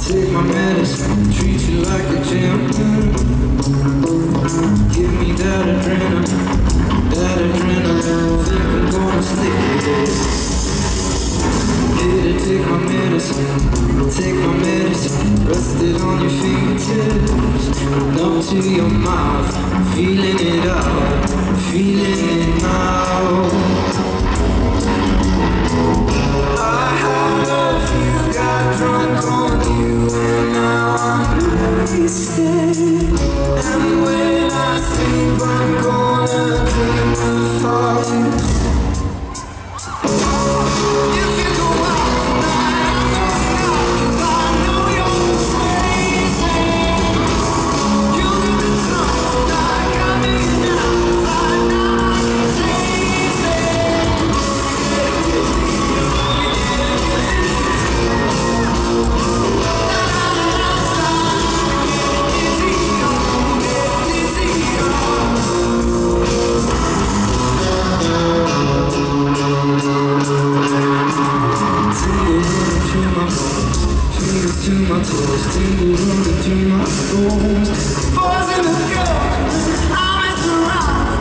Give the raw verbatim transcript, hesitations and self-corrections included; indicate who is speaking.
Speaker 1: Take my medicine, treat you like a champion. Give me that adrenaline, that adrenaline. Think I'm gonna sleep with it. Here to take my medicine, take my medicine. Rest it on your fingertips, up to your mouth. Feeling it out, feeling it now. I had a few, got drunk on you, and now I'm wasted. And when I sleep, I'm gonna dream of you. If you go out tonight, I'm going out, 'cause I know you're crazy. You give me something like coming out, 'cause I know it's easy. To my toes, tingle running through my bones. Boys in the girls, I'm surrounded.